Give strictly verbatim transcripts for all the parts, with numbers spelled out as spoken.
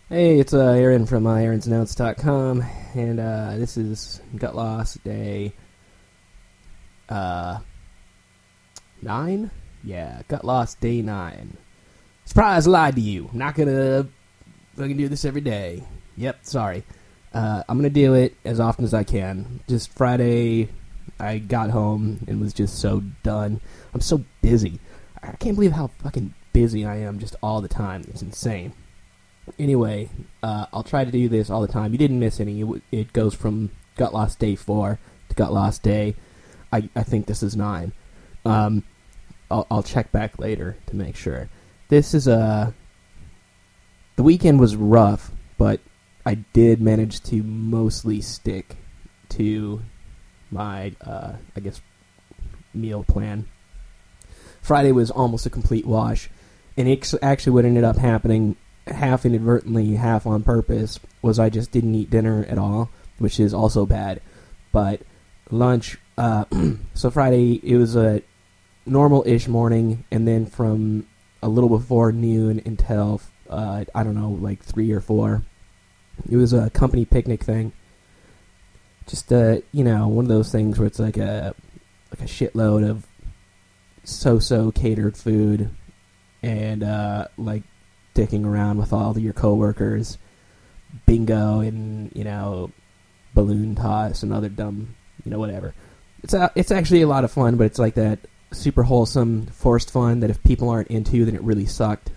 Hey, it's uh, Aaron from uh, aarons notes dot com, and uh, this is Gut Loss Day uh, nine? Yeah, Gut Loss Day nine. Surprise, lied to you. Not gonna fucking do this every day. Yep, sorry. Uh, I'm gonna do it as often as I can. Just Friday, I got home and was just so done. I'm so busy. I can't believe how fucking busy I am just all the time. It's insane. Anyway, uh, I'll try to do this all the time. You didn't miss any. It, it goes from Gut Loss Day four to Gut Loss Day. I, I think this is nine. Um, I'll, I'll check back later to make sure. This is a... Uh, the weekend was rough, but I did manage to mostly stick to my, uh, I guess, meal plan. Friday was almost a complete wash, and it actually what ended up happening, half inadvertently, half on purpose, was I just didn't eat dinner at all, which is also bad. But lunch, uh, so Friday, it was a normal-ish morning, and then from a little before noon until, uh, I don't know, like three or four, it was a company picnic thing. Just, uh, you know, one of those things where it's like a, like a shitload of so-so catered food, and, uh, like, dicking around with all of your coworkers, bingo and, you know, balloon toss and other dumb, you know, whatever. It's a, it's actually a lot of fun, but it's like that super wholesome, forced fun that if people aren't into, then it really sucked.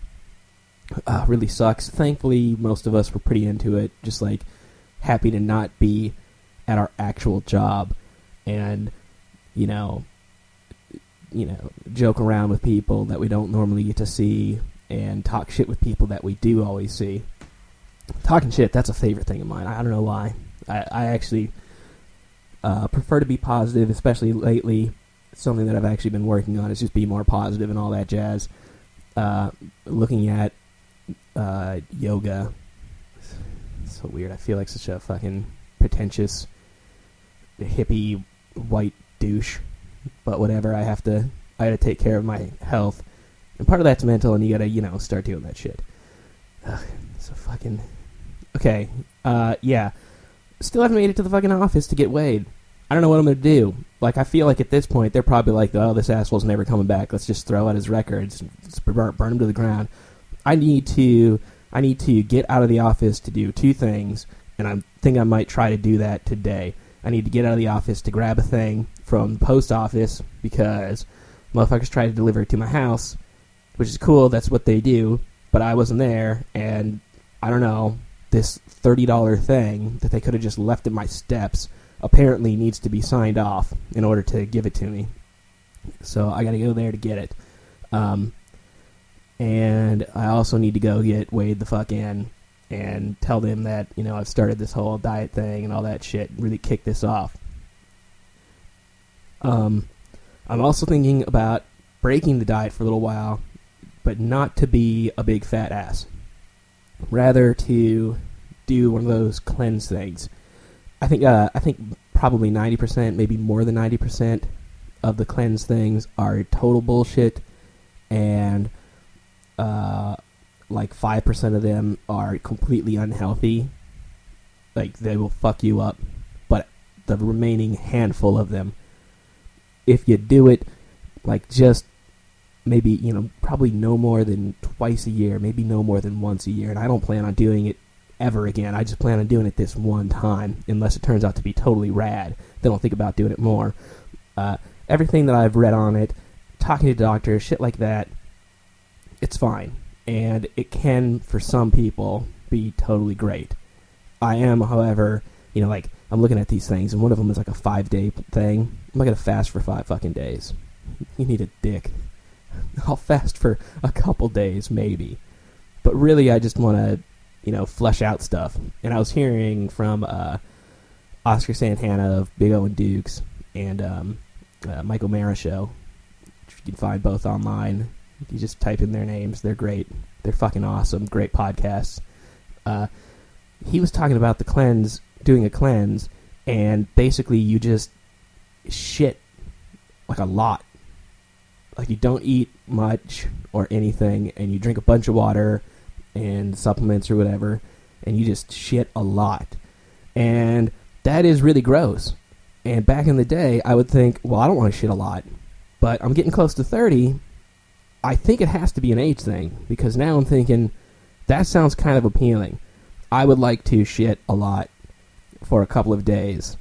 Uh, really sucks. Thankfully, most of us were pretty into it, just like happy to not be at our actual job and, you know, you know, joke around with people that we don't normally get to see and talk shit with people that we do always see. Talking shit, that's a favorite thing of mine. I don't know why. I, I actually uh, prefer to be positive, especially lately. Something that I've actually been working on is just be more positive and all that jazz. Uh, looking at uh, yoga. It's so weird. I feel like such a fucking pretentious, hippie, white douche. But whatever, I have to, I gotta take care of my health. And part of that's mental, and you gotta, you know, start doing that shit. Ugh, so fucking... Okay, uh, yeah. Still haven't made it to the fucking office to get weighed. I don't know what I'm gonna do. Like, I feel like at this point, they're probably like, oh, this asshole's never coming back. Let's just throw out his records. Just burn, burn him to the ground. I need to, I need to get out of the office to do two things, and I think I might try to do that today. I need to get out of the office to grab a thing from the post office, because motherfuckers try to deliver it to my house, which is cool, that's what they do, but I wasn't there, and I don't know, this thirty dollars thing that they could have just left at my steps apparently needs to be signed off in order to give it to me. So I gotta go there to get it. Um, and I also need to go get weighed the fuck in and tell them that, you know, I've started this whole diet thing and all that shit, and really kick this off. Um, I'm also thinking about breaking the diet for a little while, but not to be a big fat ass. Rather to do one of those cleanse things. I think uh, I think probably ninety percent, maybe more than ninety percent of the cleanse things are total bullshit, and uh, like five percent of them are completely unhealthy. Like, they will fuck you up. But the remaining handful of them, if you do it, like, just maybe, you know, probably no more than twice a year, maybe no more than once a year, and I don't plan on doing it ever again. I just plan on doing it this one time, unless it turns out to be totally rad. Then I'll think about doing it more. Uh, everything that I've read on it, talking to doctors, shit like that, it's fine. And it can, for some people, be totally great. I am, however, you know, like, I'm looking at these things, and one of them is like a five-day thing. I'm not going to fast for five fucking days. You need a dick. I'll fast for a couple days, maybe. But really, I just want to, you know, flesh out stuff. And I was hearing from uh, Oscar Santana of Big O and Dukes and um, uh, Michael Mara Show, which you can find both online. You just type in their names. They're great. They're fucking awesome. Great podcasts. Uh, he was talking about the cleanse, doing a cleanse, and basically you just shit like a lot. Like, you don't eat much or anything, and you drink a bunch of water and supplements or whatever, and you just shit a lot. And that is really gross. And back in the day, I would think, well, I don't want to shit a lot. But I'm getting close to thirty. I think it has to be an age thing, because now I'm thinking, that sounds kind of appealing. I would like to shit a lot for a couple of days.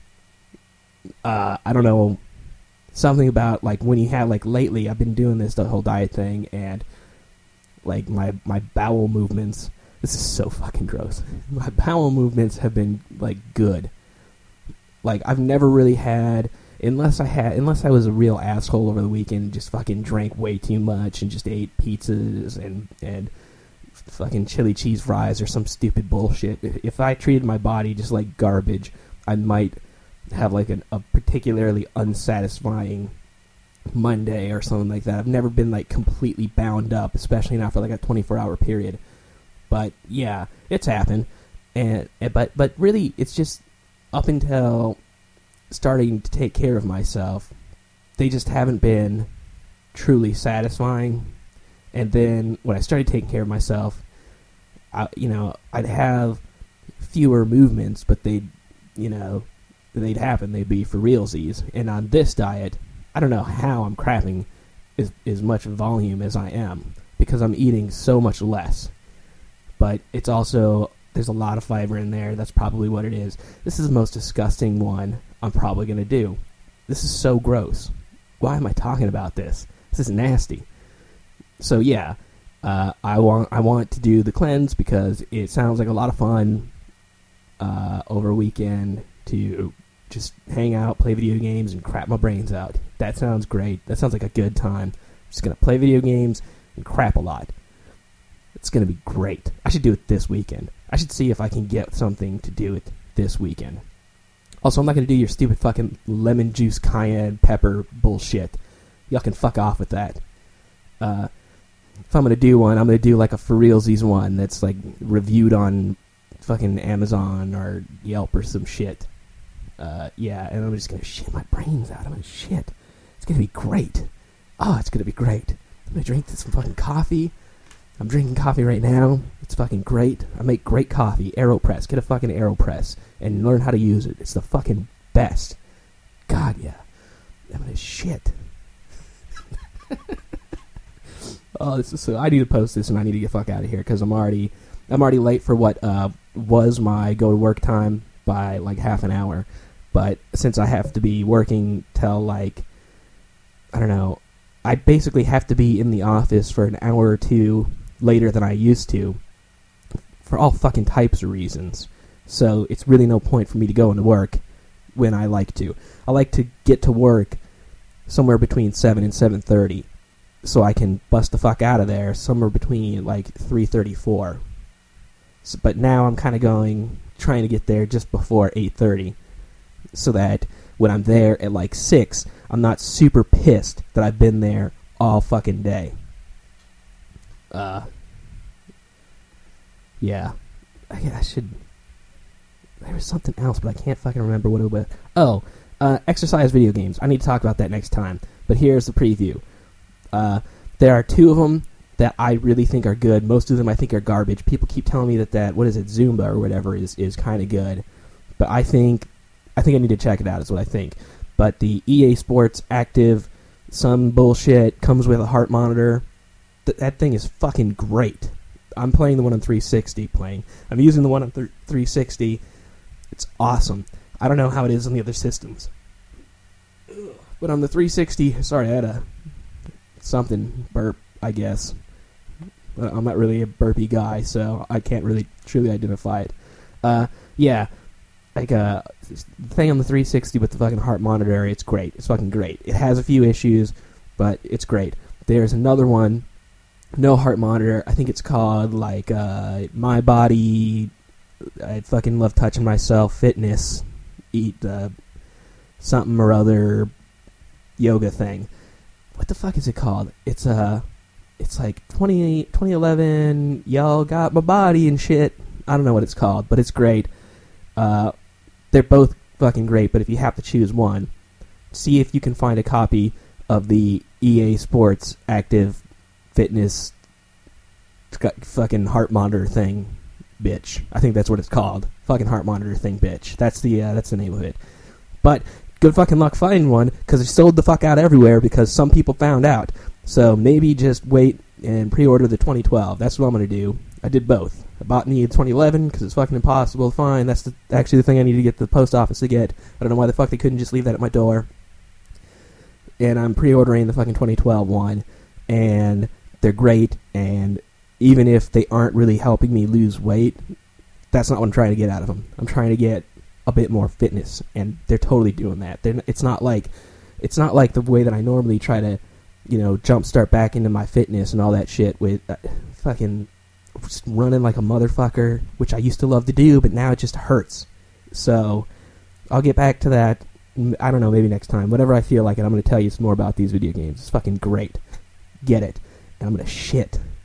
Uh, I don't know, something about, like, when you have, like, lately, I've been doing this, the whole diet thing, and, like, my, my bowel movements, this is so fucking gross. My bowel movements have been, like, good. Like, I've never really had, unless I had, unless I was a real asshole over the weekend, and just fucking drank way too much, and just ate pizzas, and, and fucking chili cheese fries, or some stupid bullshit. If I treated my body just like garbage, I might have, like, an, a particularly unsatisfying Monday, or something like that. I've never been, like, completely bound up, especially not for, like, a twenty-four hour period. But, yeah, it's happened. And, and but, but really, it's just up until starting to take care of myself, they just haven't been truly satisfying. And then when I started taking care of myself, I, you know, I'd have fewer movements, but they'd, you know, they'd happen. They'd be for realsies. And on this diet, I don't know how I'm crapping as, as much volume as I am, because I'm eating so much less. But it's also, there's a lot of fiber in there. That's probably what it is. This is the most disgusting one I'm probably going to do. This is so gross. Why am I talking about this? This is nasty. So yeah, uh, I want I want to do the cleanse because it sounds like a lot of fun uh, over a weekend to just hang out, play video games, and crap my brains out. That sounds great. That sounds like a good time. I'm just going to play video games and crap a lot. It's going to be great. I should do it this weekend. I should see if I can get something to do it this weekend. Also, I'm not going to do your stupid fucking lemon juice cayenne pepper bullshit. Y'all can fuck off with that. Uh, if I'm going to do one, I'm going to do like a for realsies one that's like reviewed on fucking Amazon or Yelp or some shit. Uh, yeah, and I'm just going to shit my brains out. I'm going to shit. It's going to be great. Oh, it's going to be great. I'm going to drink some fucking coffee. I'm drinking coffee right now. It's fucking great. I make great coffee. AeroPress. Get a fucking AeroPress and learn how to use it. It's the fucking best. God, yeah. I'm gonna shit. Oh, this is so. I need to post this and I need to get the fuck out of here because I'm already, I'm already late for what uh, was my go to work time by like half an hour. But since I have to be working till like, I don't know, I basically have to be in the office for an hour or two later than I used to for all fucking types of reasons. So it's really no point for me to go into work when I like to. I like to get to work somewhere between seven and seven thirty so I can bust the fuck out of there somewhere between like three thirty-four. So, but now I'm kind of going, trying to get there just before eight thirty so that when I'm there at like six, I'm not super pissed that I've been there all fucking day. Uh, yeah. I, I should... There was something else, but I can't fucking remember what it was. Oh, uh, exercise video games. I need to talk about that next time. But here's the preview. Uh, there are two of them that I really think are good. Most of them I think are garbage. People keep telling me that, that what is it, Zumba or whatever, is, is kind of good. But I think... I think I need to check it out, is what I think. But the E A Sports Active, some bullshit, comes with a heart monitor. Th- that thing is fucking great. I'm playing the one on three sixty playing. I'm using the one on th- three sixty. It's awesome. I don't know how it is on the other systems. But on the three sixty, sorry, I had a something burp, I guess. But I'm not really a burpy guy, so I can't really truly identify it. Uh, yeah. Like a thing on the three sixty with the fucking heart monitor, it's great. It's fucking great. It has a few issues, but it's great. There's another one, no heart monitor. I think it's called like uh, My Body. I fucking love touching myself. Fitness, eat uh, something or other, yoga thing. What the fuck is it called? It's uh, it's like twenty, twenty eleven. Y'all got my body and shit. I don't know what it's called, but it's great. Uh, they're both fucking great, but if you have to choose one, see if you can find a copy of the E A Sports Active Fitness fucking heart monitor thing. bitch. I think that's what it's called. Fucking heart monitor thing, bitch. That's the uh, that's the name of it. But good fucking luck finding one, because they sold the fuck out everywhere because some people found out. So maybe just wait and pre-order the twenty twelve. That's what I'm going to do. I did both. I bought me the twenty eleven because it's fucking impossible to find. That's the, actually the thing I need to get to the post office to get. I don't know why the fuck they couldn't just leave that at my door. And I'm pre-ordering the fucking twenty twelve one. And they're great. And even if they aren't really helping me lose weight, that's not what I'm trying to get out of them. I'm trying to get a bit more fitness. And they're totally doing that. They're, it's not like it's not like the way that I normally try to, you know, jumpstart back into my fitness and all that shit with uh, fucking running like a motherfucker, which I used to love to do, but now it just hurts. So I'll get back to that, I don't know, maybe next time. Whenever I feel like it, I'm going to tell you some more about these video games. It's fucking great. Get it. And I'm going to shit